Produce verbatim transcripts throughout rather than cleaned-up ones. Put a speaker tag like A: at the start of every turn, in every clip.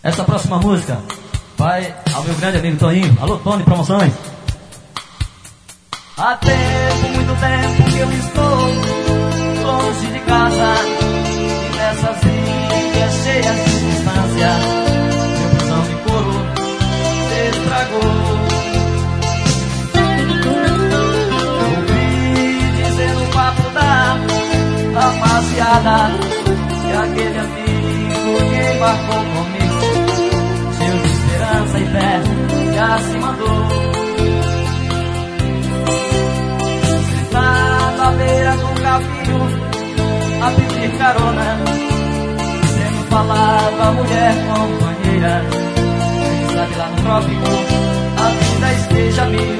A: Essa próxima música vai ao meu grande amigo Toninho. Alô, Tony, promoções.
B: Há tempo, muito tempo que eu estou longe de casa, e nessas ilhas cheias de distância, meu coração de couro se estragou. Ouvi dizer no papo da rapaziada que aquele amigo que embarcou comigo, cheio de esperança e fé, já se mandou. Sentado à beira do caminho, a pedir carona, sendo falava mulher companheira. Quem sabe lá no trópico a vida esteja mil.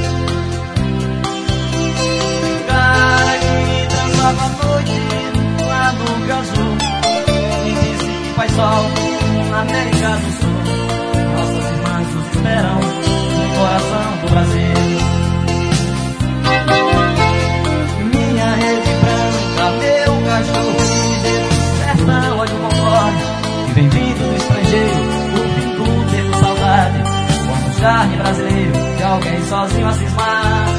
B: O cara que dançava à noite lá no Gansu me disse que faz sol na América do Sul. Nossas irmãs nos esperam no coração do Brasil. Minha rede branca, meu cachorro ligeiro, sertão, olha o concorde que vem vindo do estrangeiro. O pinto teve saudade, como um charme brasileiro de alguém sozinho a cismar.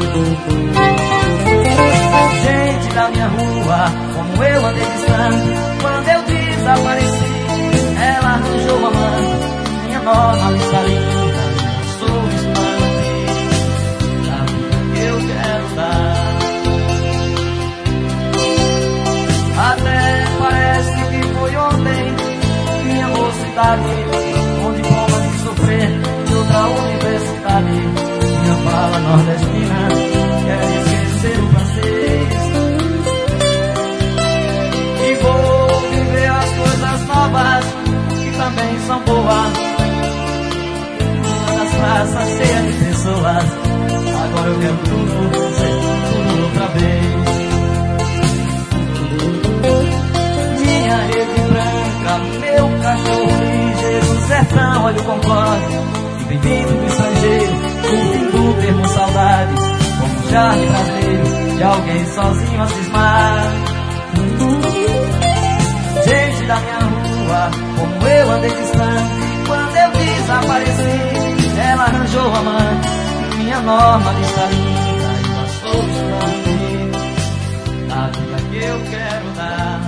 B: Gente da minha rua, como eu andei distante, quando eu desapareci, ela arranjou uma mãe, minha nova lista linda, sou estudante da vida que eu quero dar. Até parece que foi ontem, minha mocidade, com diploma de sofrer de outra universidade. Minha fala nordestina quer esquecer o francês, e vou viver as coisas novas que também são boas. Nas praças cheias de pessoas, agora eu quero tudo, ser tudo outra vez. Minha rede branca, meu cachorro ligeiro, sertão, olha o concorde que vem vindo do estrangeiro, curtindo termo saudades, como um charme brasileiro de alguém sozinho a cismar. Gente da minha rua, como eu andei distante, quando eu desapareci, ela arranjou amante, minha norma lista linda, e eu sou estudante da vida que eu quero dar.